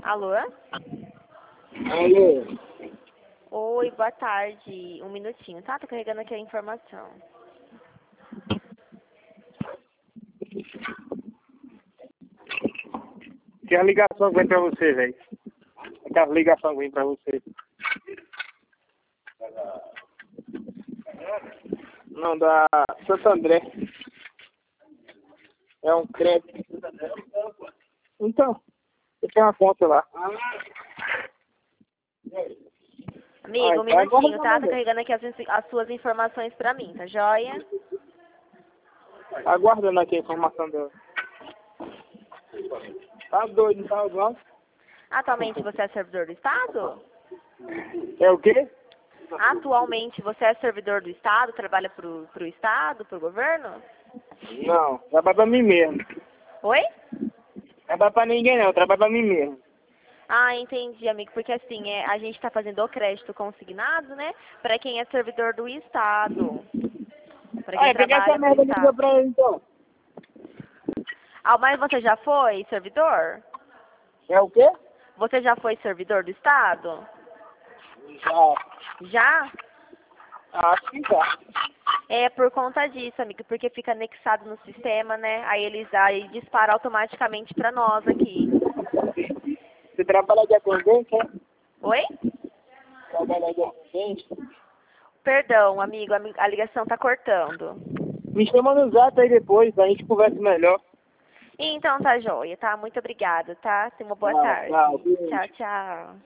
Alô? Alô? Oi, boa tarde. Um minutinho, tá? Tô carregando aqui a informação. Que a ligação que vem pra você, velho. Aquela ligação que vem pra você. Não, da Santo André. É um crédito. Então, eu tenho uma conta lá. Amigo, um minutinho, tá? Tô carregando aqui as suas informações pra mim, tá joia? Aguardando aqui a informação dela. Tá doido, tá igual? Atualmente você é servidor do Estado? É o quê? Atualmente você é servidor do Estado? Trabalha pro Estado, pro governo? Não, trabalho pra mim mesmo. Oi? Trabalho pra ninguém não, trabalho pra mim mesmo. Ah, entendi, amigo, porque assim, a gente tá fazendo o crédito consignado, né? Pra quem é servidor do Estado. Pra quem Pega essa trabalha pro merda e liga Estado. pra ele então. Ah, mas você já foi servidor? É o quê? Você já foi servidor do Estado? Já. Já? Acho que já. É por conta disso, amigo, porque fica anexado no sistema, né? Aí dispara automaticamente pra nós aqui. Você trabalha de atendente, é? Oi? Trabalha de atendente? Perdão, amigo, a ligação tá cortando. Me chama no zap aí depois, a gente conversa melhor. Então tá joia, tá? Muito obrigada, tá? Tenha uma boa Tchau, tarde. tchau. Beijo. Tchau, tchau.